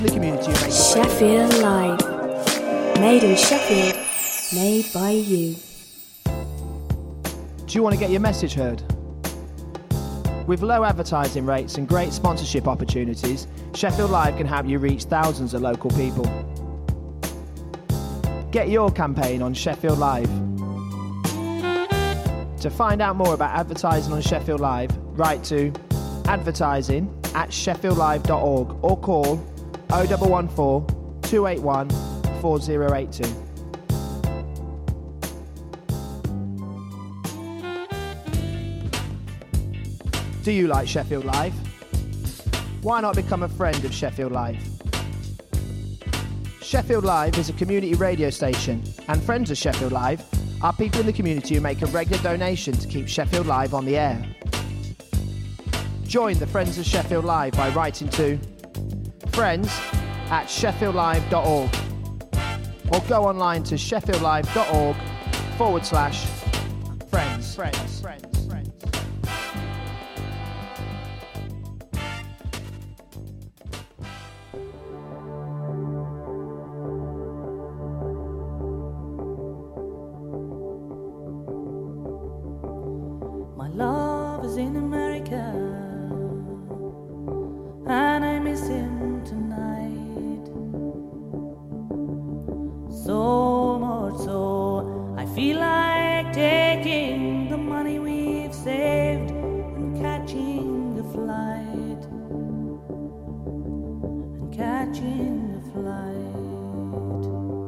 the community. Sheffield Live. Made in Sheffield. Made by you. Do you want to get your message heard? With low advertising rates and great sponsorship opportunities, Sheffield Live can help you reach thousands of local people. Get your campaign on Sheffield Live. To find out more about advertising on Sheffield Live, write to advertising@sheffieldlive.org or call 0114 281 4082. Do you like Sheffield Live? Why not become a friend of Sheffield Live? Sheffield Live is a community radio station, and friends of Sheffield Live are people in the community who make a regular donation to keep Sheffield Live on the air. Join the Friends of Sheffield Live by writing to friends@sheffieldlive.org or go online to sheffieldlive.org/friends. My love is in America, and I miss him tonight. So much so, I feel like taking the money we've saved and catching a flight. And catching a flight.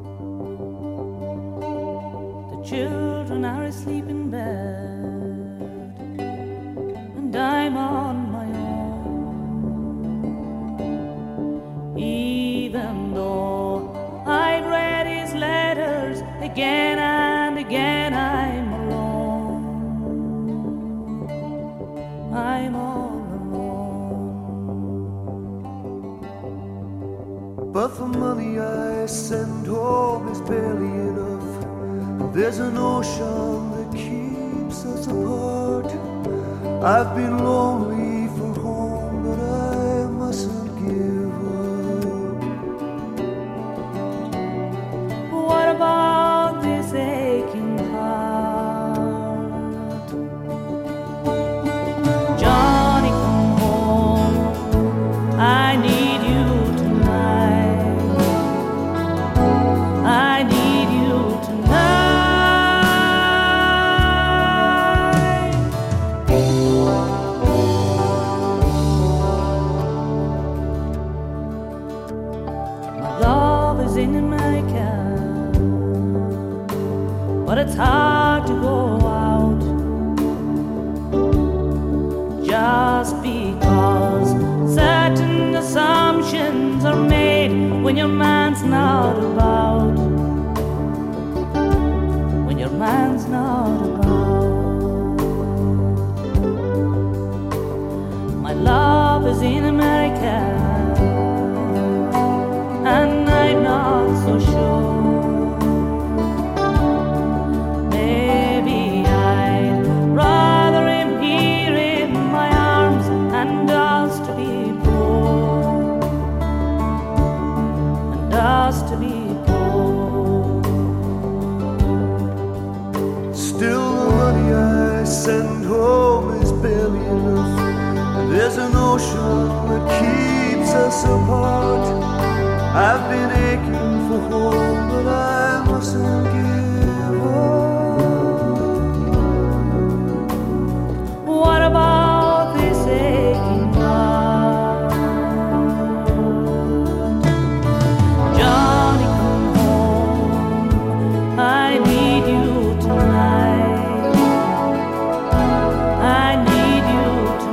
The children are asleep in bed, and I'm on my own. Even though I've read his letters again and again, I'm alone. I'm all alone. But the money I send home is barely enough. There's an ocean that keeps us apart. I've been lonely for home, but I mustn't give up. What about this aching heart? Johnny, come home. I need you tonight. I need you tonight. In America, but it's hard to go out just because certain assumptions are made when your man's not about. When your man's not about. My love is in America, and I'm not so sure. Maybe I'd rather him here in my arms and us to be poor, and us to be poor. Still the money I send home is barely enough. There's an ocean that keeps us apart. I've been aching for home, but I mustn't give up. What about this aching heart? Johnny, come home. I need you tonight. I need you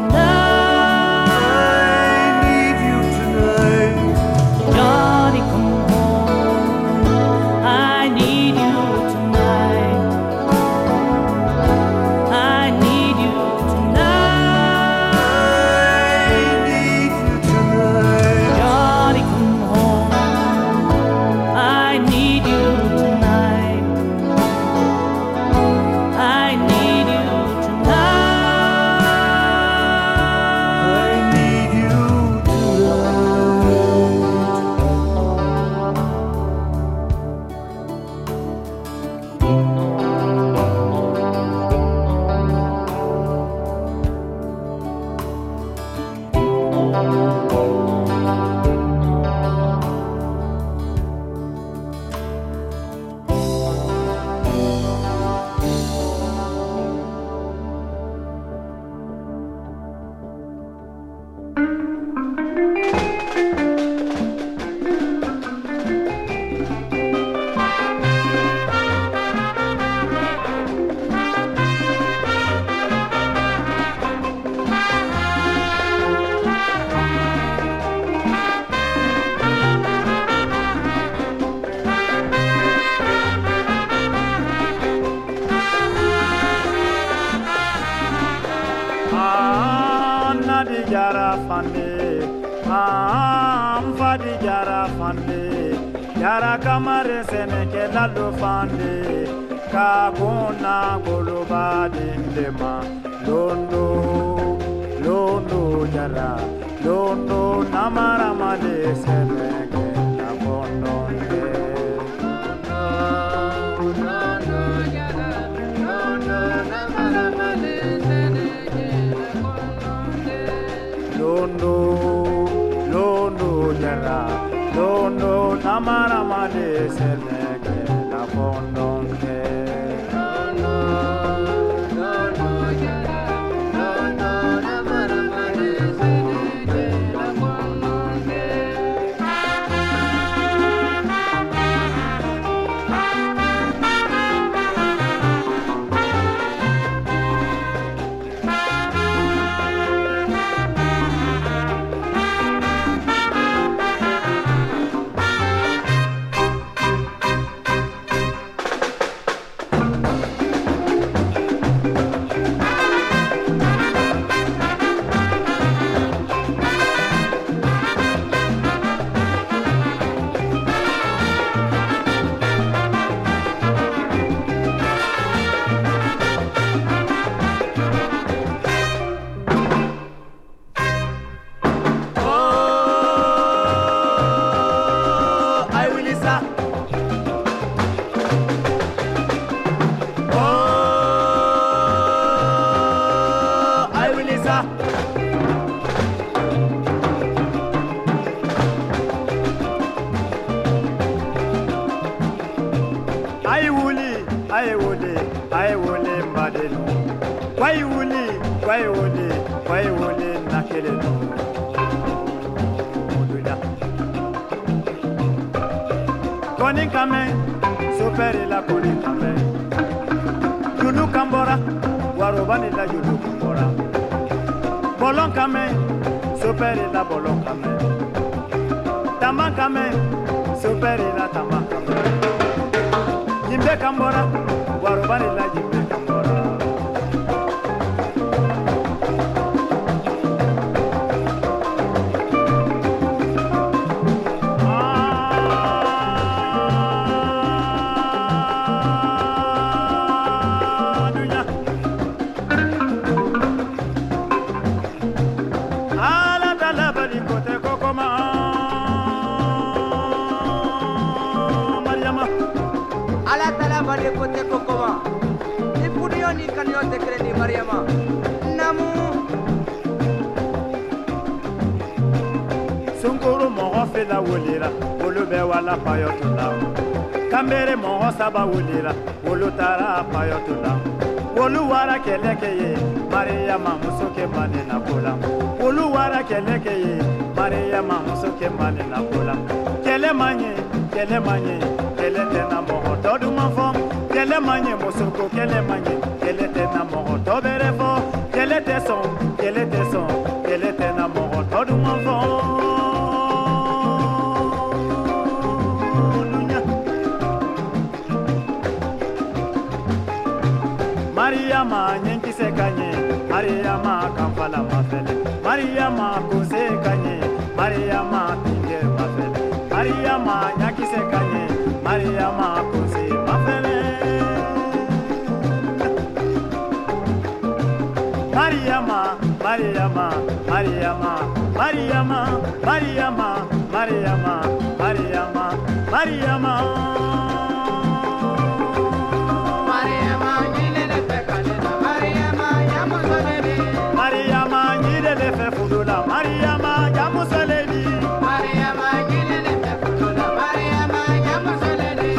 tonight. I need you tonight. Johnny, come fande yara kamare seneke lalo fande kakuna goloba dindema londo londo yara londo namara male seneke la bononde londo londo yara londo namara male seneke la bononde I wole mbadelu kwai wole nakelelu oduda koni kame soperi la koni kame yulu kambora warobani la yulu kambora bolon kame soperi la bolon kame tama kame soperi la tama kame jimbe kambora warobani la jimbe kambora dunya ala tala bali kote kokoma Mariama ala tala bali kote kokoma ni pudiyo ni kanyo tekre ni Mariama namu Sunkuru mogo fela wolira wolu be wala payotula Kambere mogo saba wolira wolu tara payotula wolu wara kelekeye Mariama musoke mane na kola wolu wara kelekeye Mariama musoke mane na kola kele manye kele tena mogo todu mafo kele manye musoko kele tena mogo tobere fo kele te son kele tena mogo todu mafo Mariama nyenkise kanye Mariama kamfala mafele Mariama kose kanye Mariama tinge mafele Mariama nyakise kanye Mariama kose mafele Mariama Mariama Mariama Mariama Mariama Mariama Mariama Mariama Mariama nyidele fe fudula Mariama jamuseledi Mariama nyidele fe fudula Mariama jamuseledi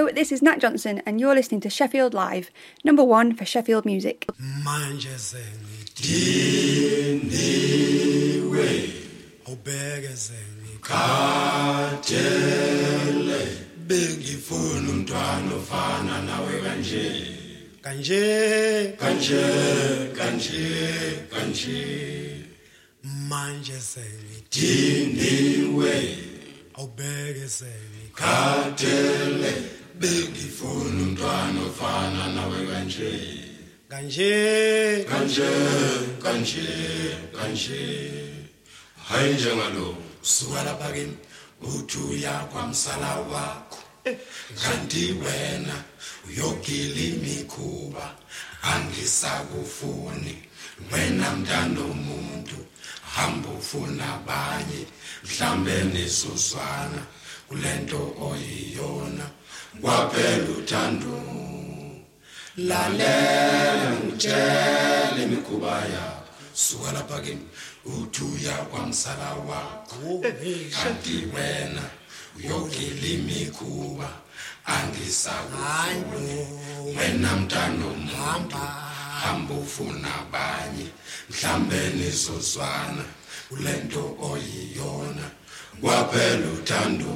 Hello, this is Nat Johnson and you're listening to Sheffield Live, number 1 for Sheffield music. Manje sengidiniwe ubheke sengikhathele bengifuna umntwana ofana nawe kanje manje sengidiniwe ubheke sengikhathele bengifuna umntwana ofana nawe kanje hayi njengalo suka lapha kimi uthi uya kwamsala wakho kanti wena uyogila imikhuba angisakufuni wena mntana omuntu hamba ufuna abanye mhlambe nesuzwana kulento oyiyona kwaphela uthando lalela ngitshela imikhuba yakho suka lapha kimi uthi uya kwamsala wakho kanti wena uyogila imikhuba angisakufuni wena mntana omuntu hamba ufuna abanye mhlambe nesuzwana kulento oyiyona kwaphela uthando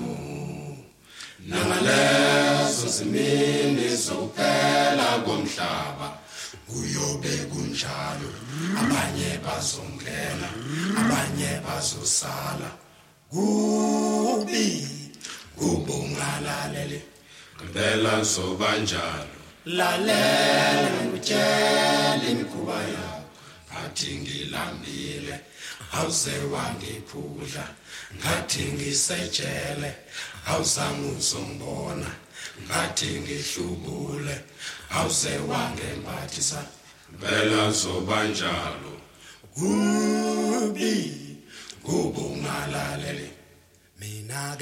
nangalezo zimini zokuphela komhlaba kuyobe kunjalo abanye bazongena abanye bazosala kubi kubungalalele ngempela sobanjalo lalela ngitshela imikhuba yakho ngathi ngilambile awuze wangiphula ngathi ngisetshele awuzange uzongibona ngathi ngihlubule awuze wangembathisa phela sobanjalo kubi kubungalalele mina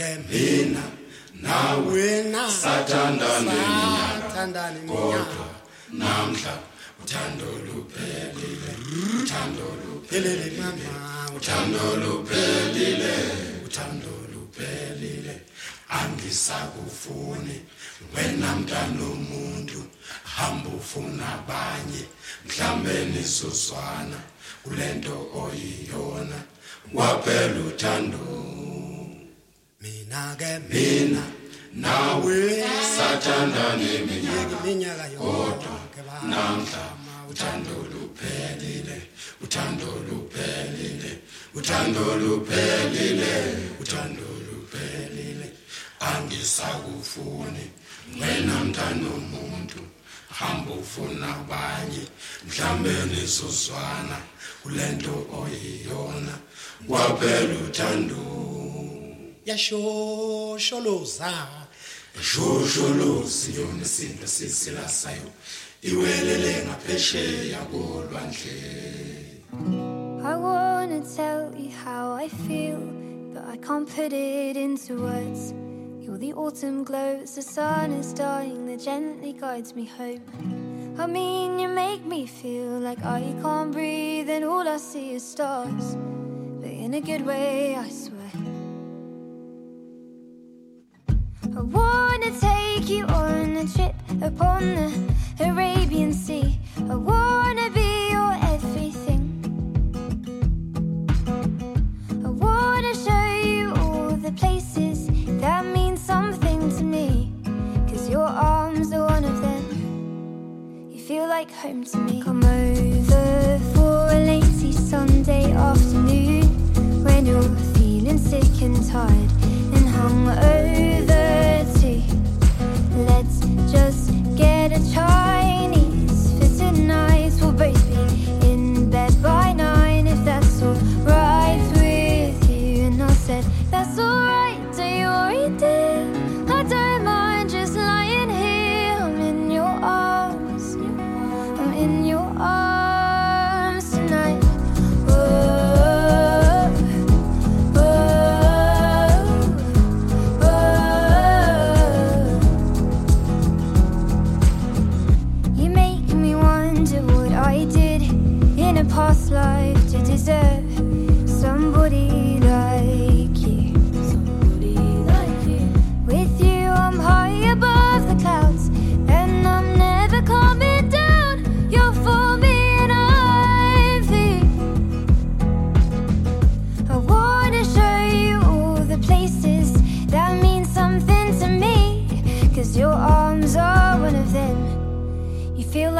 nawe sathandana neminyaka kodwa namhla uthando luphelile uthando luphelile angisakufuni wena mntana omuntu hamba ufuna abanye mhlambe nesuzwana kulento oyiyona kwaphela uthando mina nawe sathandana neminyaka kodwa namhla uthando luphelile angisakufuni wena mntana omuntu hamba ufuna abanye mhlambe nesuzwana kulento oyiyona kwaphela uthando yashosholoza yona isinto sisilasayo iwelele ngaphesheya kolwandle. I wanna tell you how I feel, but I can't put it into words. You're the autumn glow, the sun is dying, that gently guides me home. I mean, you make me feel like I can't breathe and all I see is stars, but in a good way, I swear. I wanna take you on a trip upon the Arabian Sea. I wanna be your everything. I wanna show you all the places that mean something to me, 'cause your arms are one of them. You feel like home to me. Come over for a lazy Sunday afternoon when you're feeling sick and tired and hungover too. Let's just get a Chinese for tonight. We'll both be in bed by 9 if that's alright with you. And I said, that's alright, don't you worry dear, I don't mind just lying here. I'm in your arms, I'm in your arms tonight. Past life to deserve somebody like you. With you I'm high above the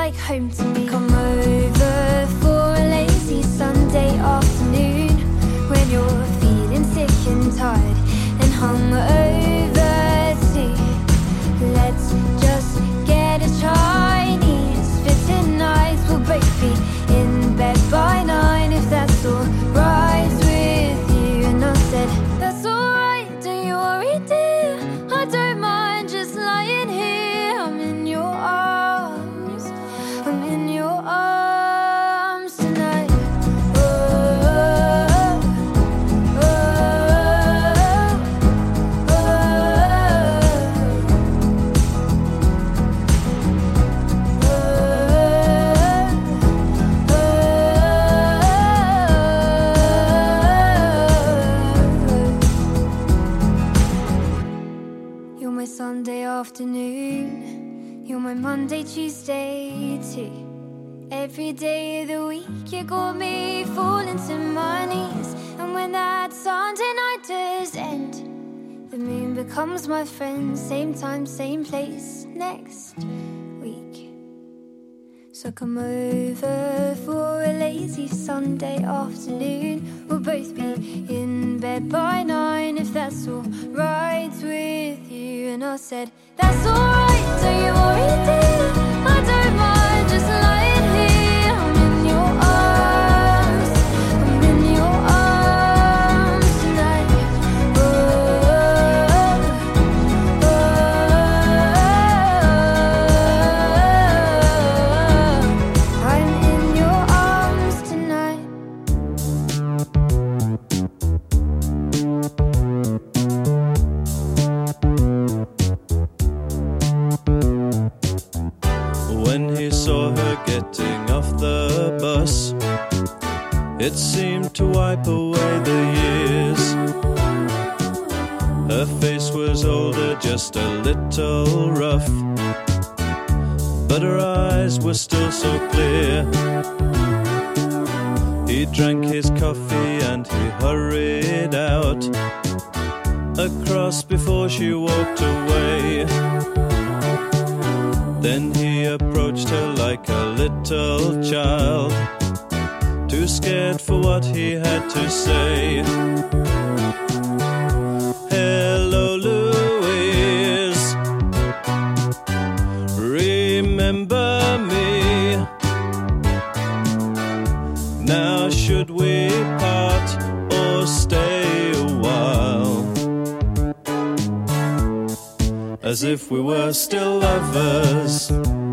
like home to me. Come over for a lazy Sunday afternoon when you're feeling sick and tired and hungover too. Let's just get a Chinese for tonight. We'll both be in bed by 9 if that's alright with you. And I said, that's alright, don't you worry dear, I don't mind just lying here. I'm in your arms, I'm in your arms tonight. Oh, oh, oh, You're my Sunday afternoon, you're my Monday, Tuesday too. Every day of the week you got me falling to my knees. And when that Sunday night does end, the moon becomes my friend. Same time, same place next week. So come over for a lazy Sunday afternoon. We'll both be in bed by 9 if that's alright with you. And I said, that's alright, don't you worry dear, I don't mind just lying here. I'm in your arms, I'm in your arms tonight. Oh, oh, oh, I'm in your arms tonight. When he saw her getting off the bus, it seemed to wipe away the years. Her face was older, just a little rough, but her eyes were still so clear. He drank his coffee and he hurried out across before she walked away. Then he approached her like a little child, too scared for what he had to say. Hello, Louise, remember me? Now should we part or stay a while? As if we were still lovers.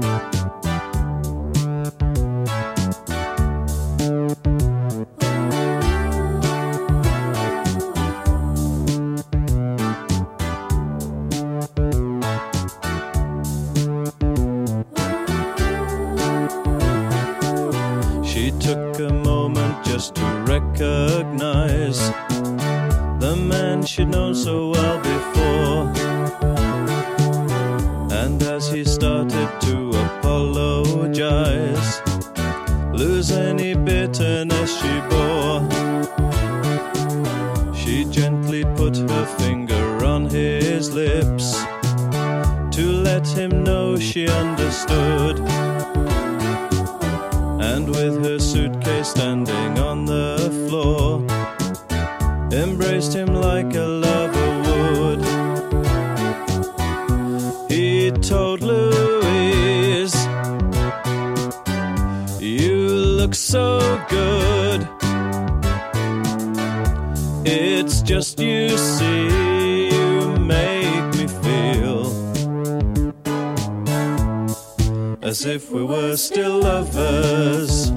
She took a moment just to recognize the man she'd known so well before. And as he started to apologize, lose any bitterness she bore, she gently put her finger on his lips to let him know she understood. And with her suitcase standing on the floor, embraced him like a lover would. He told Louise, you look so good. It's just you see, you make me feel as if we were still lovers.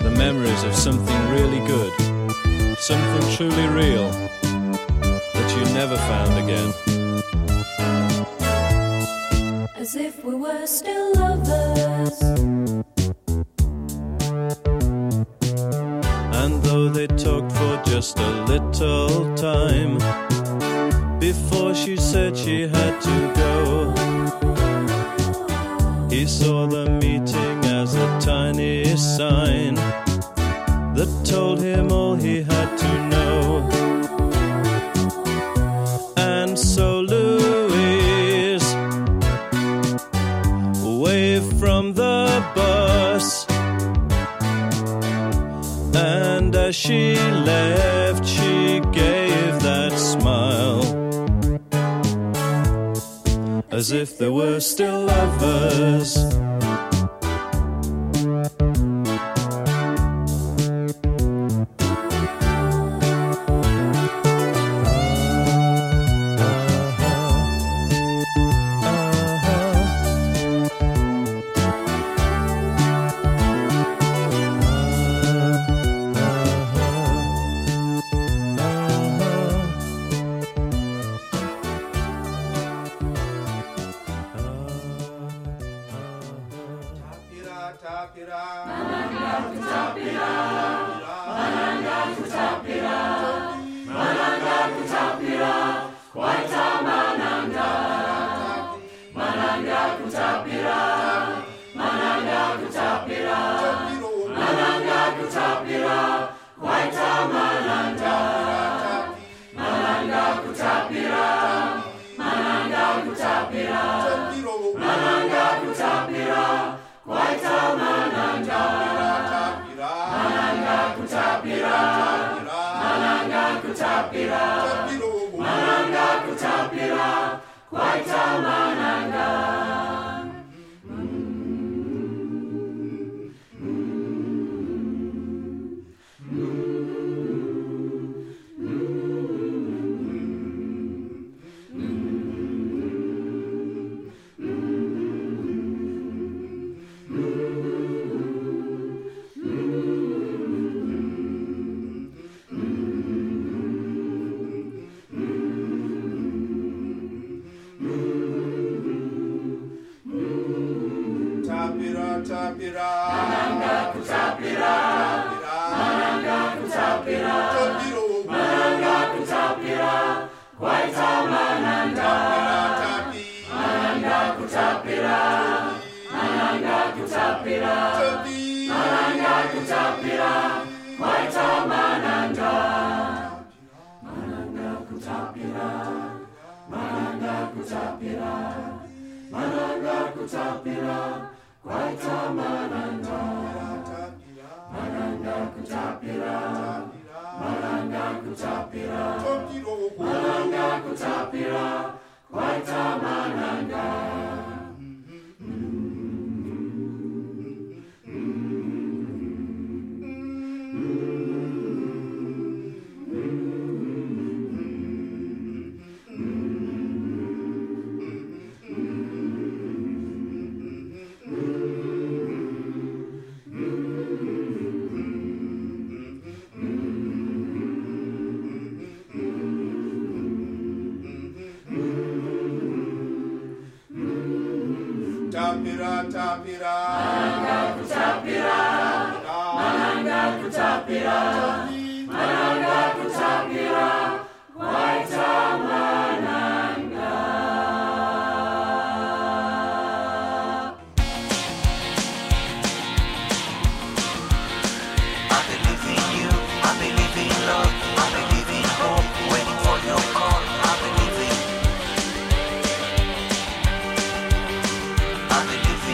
the memories of something really good, something truly real that you never found again. As if we were still lovers. And though they talked for just a little time before she said she had to go, he saw the meeting as a tiny sign that told him all he had to know. And so Louise waved from the bus, and as she left she gave that smile, as if they were still lovers.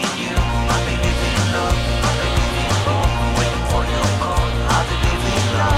I believe in love.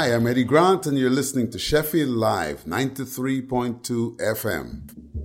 Hi, I'm Eddie Grant, and you're listening to Sheffield Live, 93.2 FM.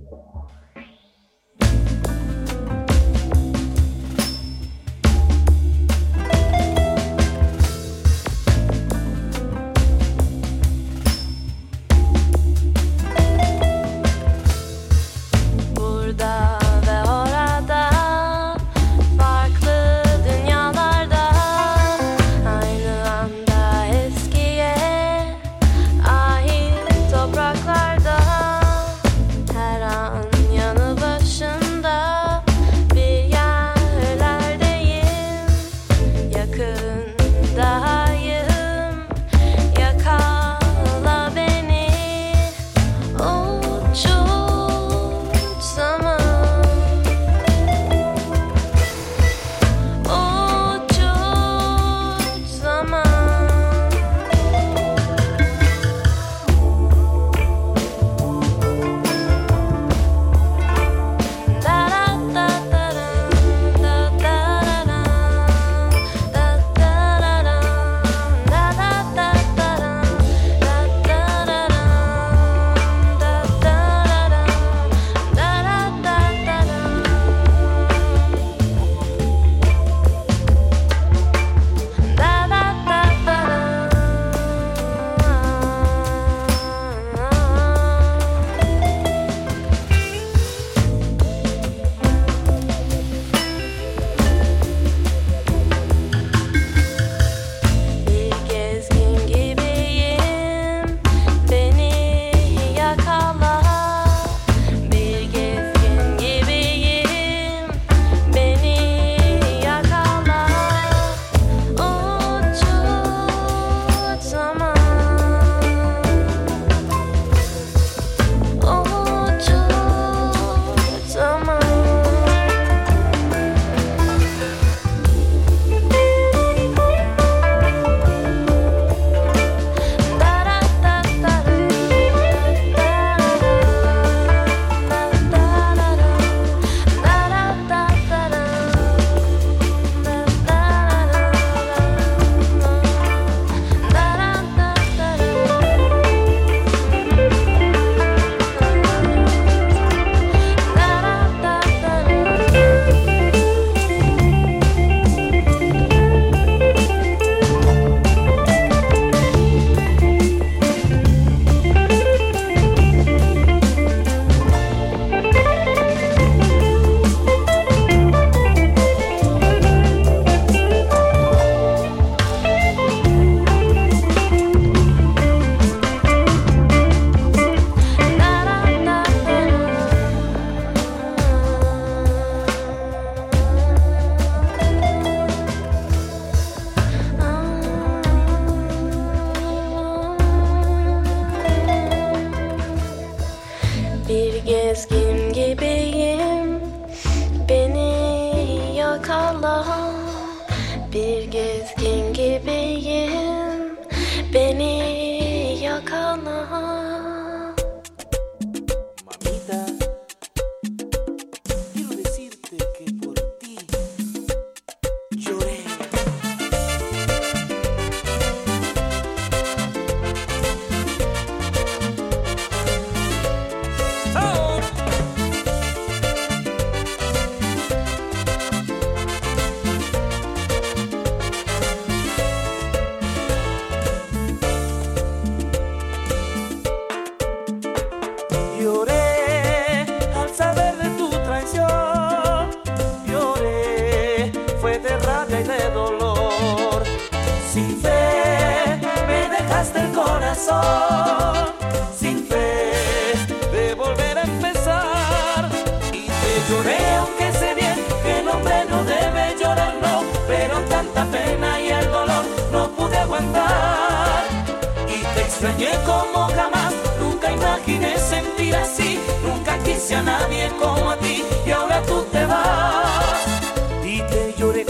Sin fe de volver a empezar, y te lloré aunque sé bien que el hombre no debe llorar, no, pero tanta pena y el dolor no pude aguantar, y te extrañé como jamás, nunca imaginé sentir así, nunca quise a nadie como a ti, y ahora tú te vas, y te lloré.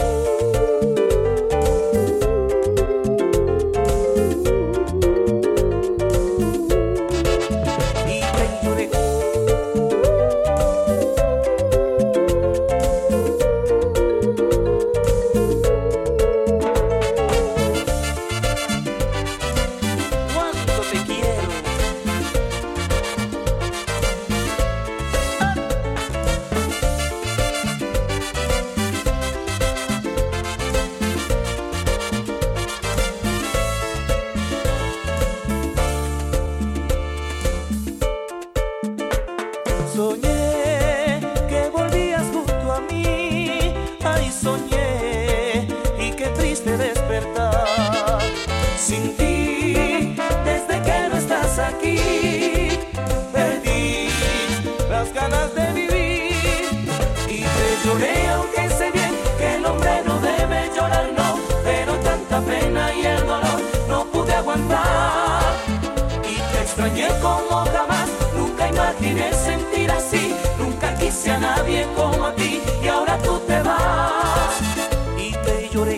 Soñé que volvías junto a mí, ay soñé, y qué triste despertar sin ti, desde que no estás aquí, perdí las ganas de vivir y te lloré, aunque sé bien que el hombre no debe llorar, no, pero tanta pena y el dolor no pude aguantar y te extrañé como jamás, nunca imaginé sentir así, nunca quise a nadie como a ti y ahora tú te vas y te lloré.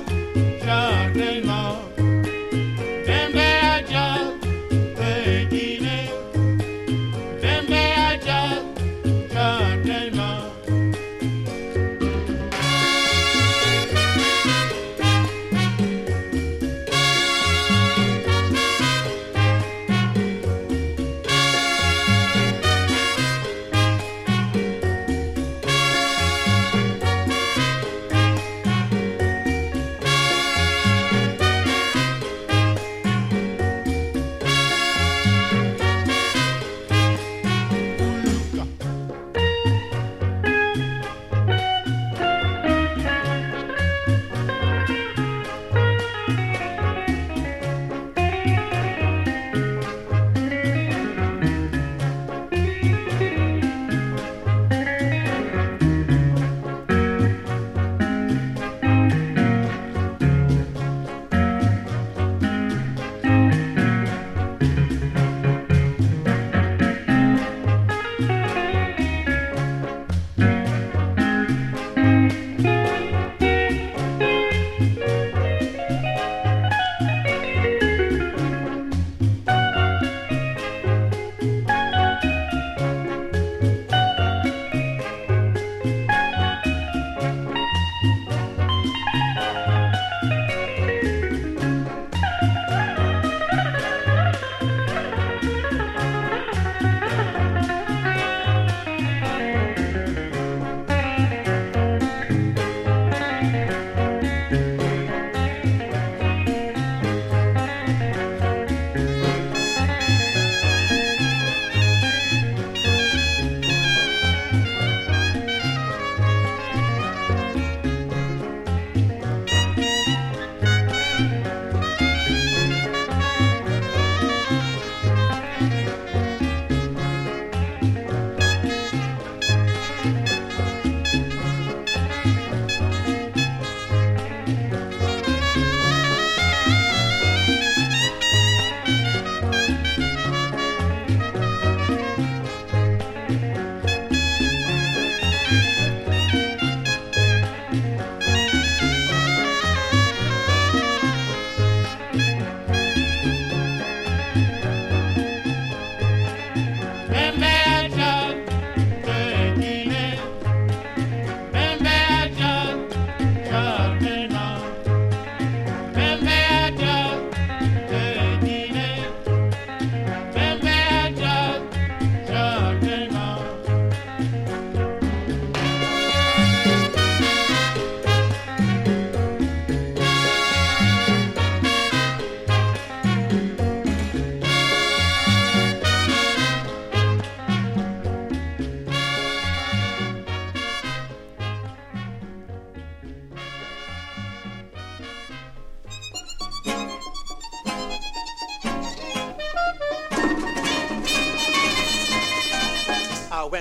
Bembe a jazz, te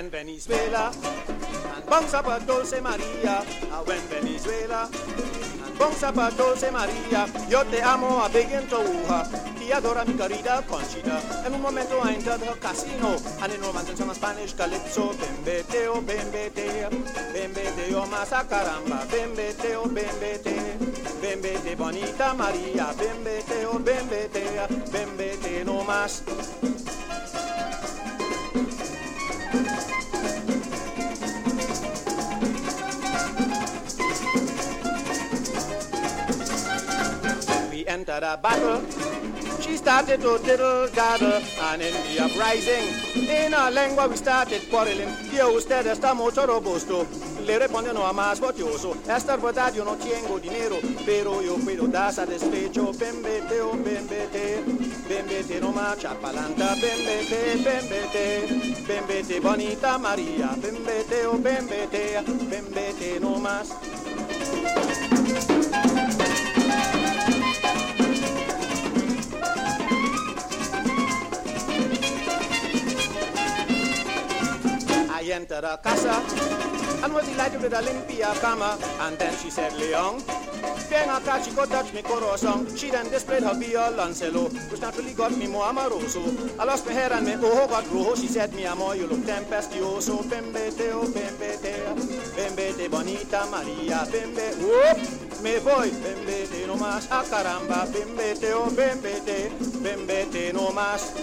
when Venezuela and bounce up a Dulce Maria. When Venezuela and bounce up a Dulce Maria. Yo te amo a big into He adora mi querida Conchita. En un momento I entered her casino and in romance on a Spanish calypso. Bembeteo, bembeteo, bembeteo masa caramba. Bembeteo, bembeteo, bembete bonita Maria. Bembeteo, bembetea, bembete no más. We entered a battle. She started to diddle-daddle, and in the uprising, in our lengua we started quarreling. Dio usted está mucho robusto, le responde no a más botioso. Esta verdad yo no tengo dinero, pero yo puedo dar satisfecho. Bembeteo, bembete, bembete no más chapalanta. Bembete, bembete, bembete bonita María. Bembeteo, bembete, bembete no más. I entered a casa and was delighted with a limpia cama. And then she said, Leon, ven acá chico, touch me corazón. She then displayed her violoncelo, which naturally got me more amoroso. I lost my hair and my ojo got rojo. She said, mi amor, you look tempestuoso. Bembeteo, bembeteo, bembete bonita María. Bembe, whoop, me voy. Bembete no más, ah caramba. Bembeteo, bembete, bembete no más.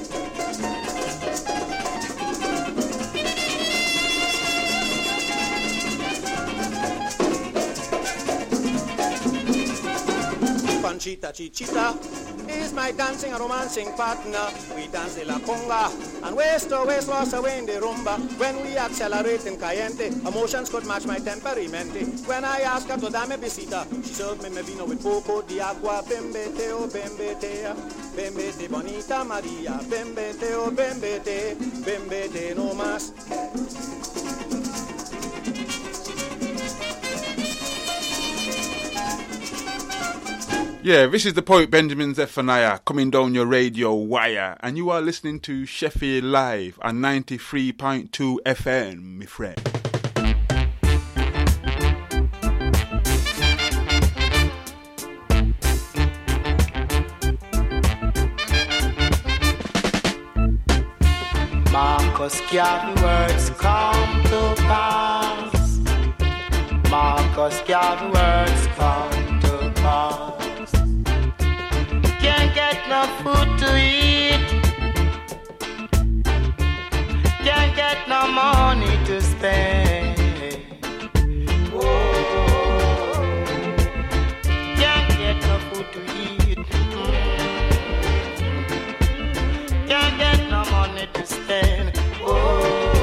Conchita Chichita is my dancing and romancing partner. We dance de la conga and waist to waist lost away in the rumba. When we accelerate in caliente, emotions could match my temperamento. When I ask her to dame visita, she served me vino with poco de agua. Bembeteo, bembetea, bembete bonita Maria. Bembeteo, bembete, bembete no más. Yeah, this is the poet Benjamin Zephaniah coming down your radio wire, and you are listening to Sheffield Live on 93.2 FM, my friend. Marcus Garvey words come to pass. Marcus Garvey words come to pass. Can't get no food to eat. Can't get no money to spend. Oh, can't get no food to eat. Can't get no money to spend. Oh,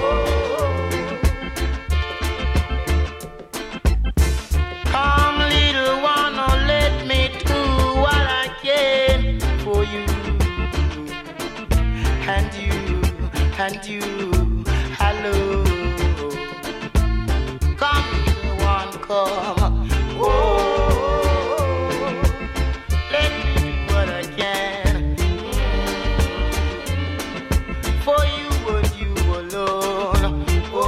come little one, oh, let me do what I can for you. And you, hello. Come little one, come. Oh, let me do what I can for you and you alone. Oh,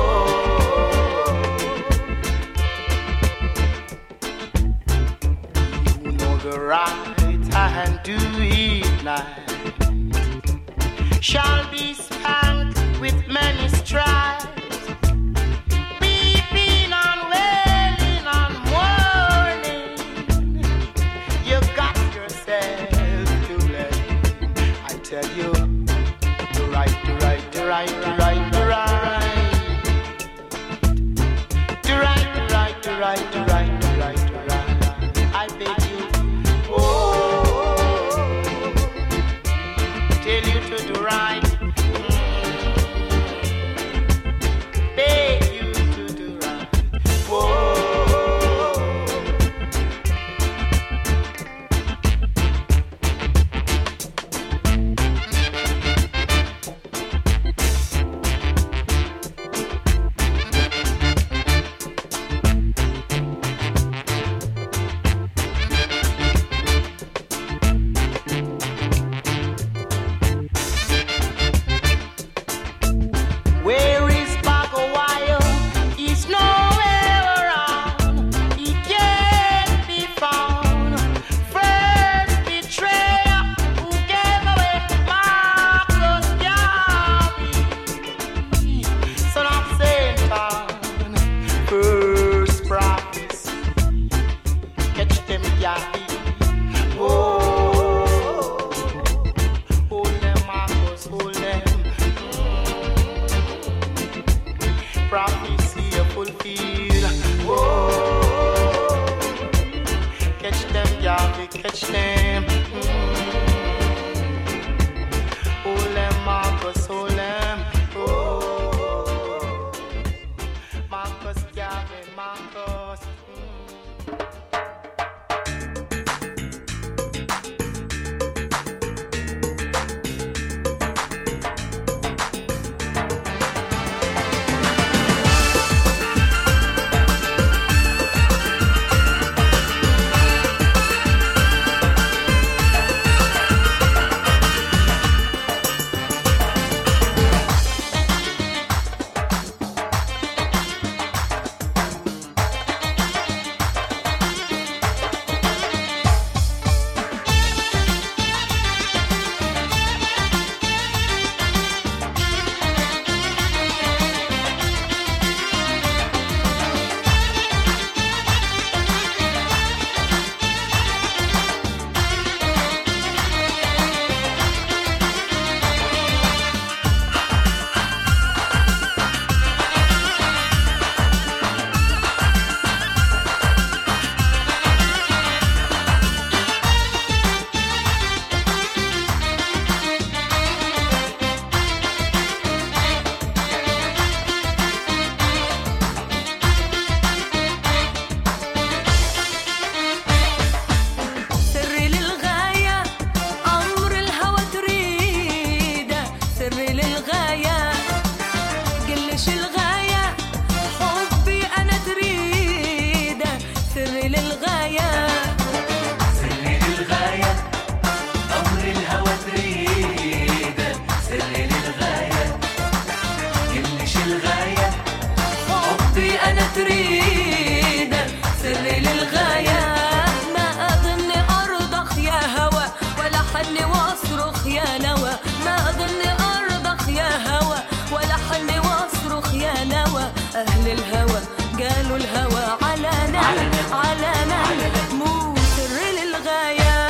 you know the right hand to it night shall be spanked with many stripes. Weeping and wailing and mourning, you got yourself to blame. I tell you, the right, the right, the right, the right, the right, the right, the right, the right, the right, the right, the right. I beg you, oh, tell you to do right. Beg you to do right. Whoa. واصرخ يا نوى ما أظن أرضخ يا هوى ولا حني واصرخ يا نوى أهل الهوى قالوا الهوى علنا علنا مو سر للغاية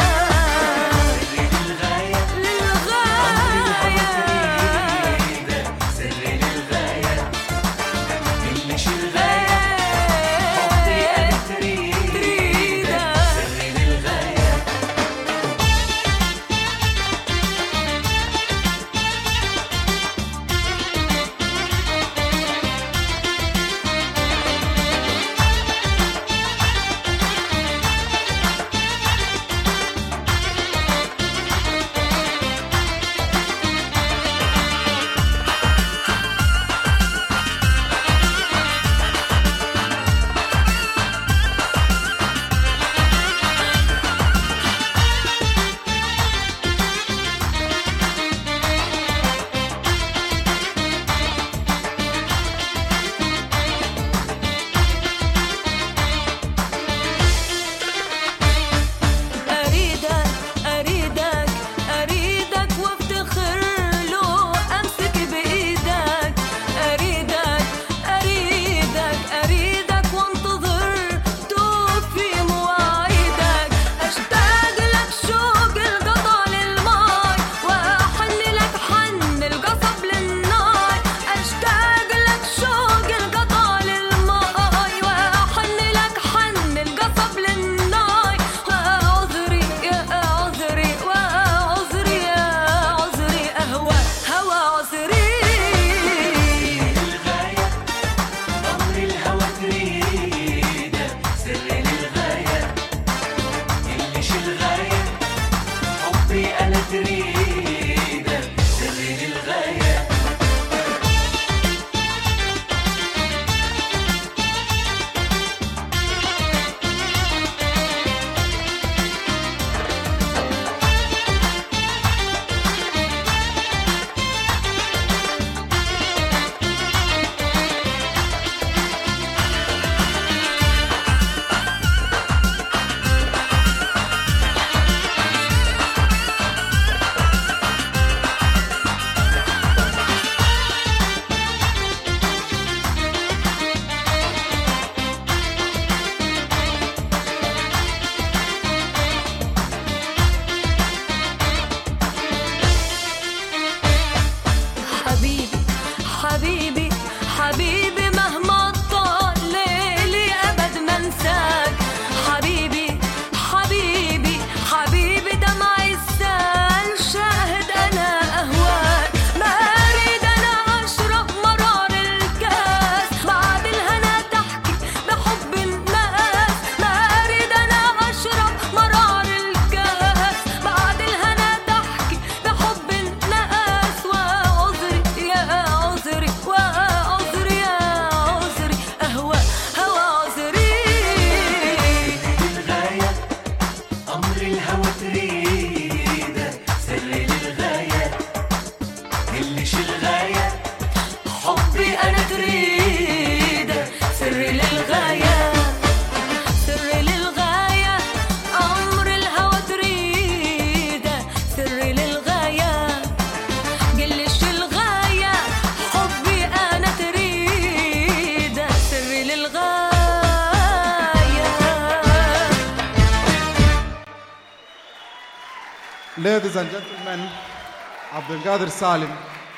Ladies and gentlemen, Abdelkader Salim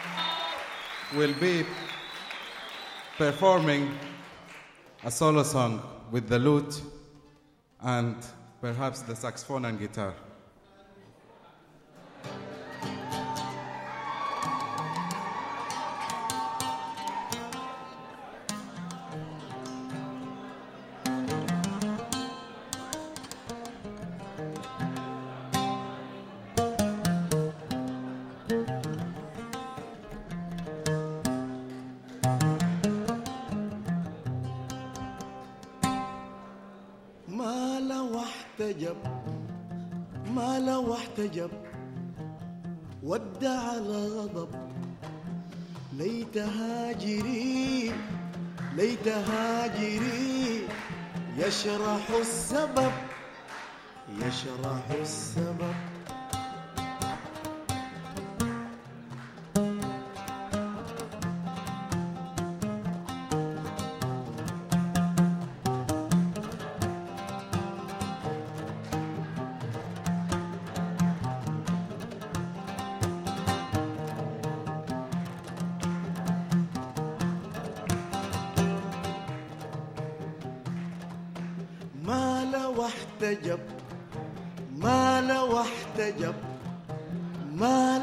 will be performing a solo song with the lute and perhaps the saxophone and guitar. احتجب ودع الغضب ليت هاجري ليت هاجري يشرح السبب يشرح السبب واحتجب، مال واحتجب، مال